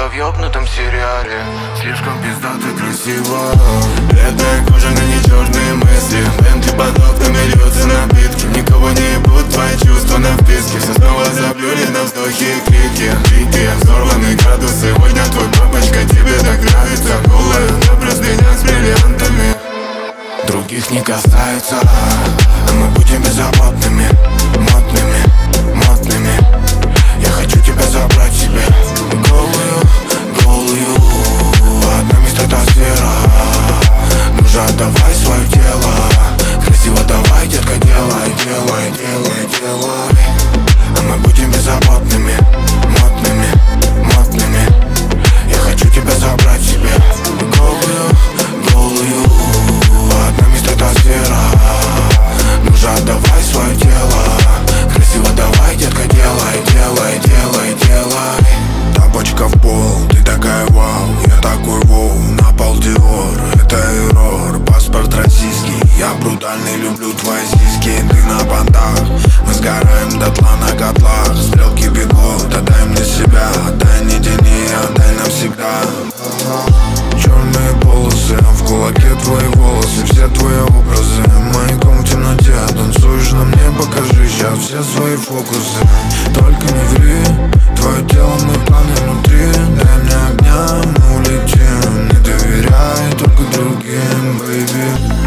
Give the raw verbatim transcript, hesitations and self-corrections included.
в ёбнутом сериале. Слишком пиздато красиво. Бледная кожа, на ней черные мысли. Бенты под окнами льются напитки. Никого не ебут твои чувства на вписке. Все снова заплюли на вздохи и крики. Крики, взорванные градусы. Сегодня твой папочка, тебе так нравится. Голая на простынях с бриллиантами. Других не касается, а мы будем беззаботными, модными, модными. Я хочу тебя забрать себе. Голую, голую. Под нами стратосфера. Ну же, отдавай свое тело. Красиво давай, детка, делай, делай, делай, делай. А мы будем беззаботными, модными, модными. Я хочу тебя забрать себе. Голую, голую. Под нами стратосфера. Ну же, отдавай свое тело. Красиво давай, детка, делай, делай, делай, делай. Тапочка в пол, ты такая вау. Я такой воу, на пол Диор. Это эррор, паспорт российский. Я брутальный, люблю твои сиськи. Ты на понтах, мы сгораем дотла на котлах. Стрелки бегут, отдай мне себя. Отдай, не тяни, отдай навсегда. Черные полосы, а в кулаке твои волосы. Все твои образы, маяком в темноте. Танцуешь на мне, покажи сейчас все свои фокусы. Только не ври, твое тело, мой планы внутри. Дай мне огня, мы улетим. Не доверяй только другим, бэйби.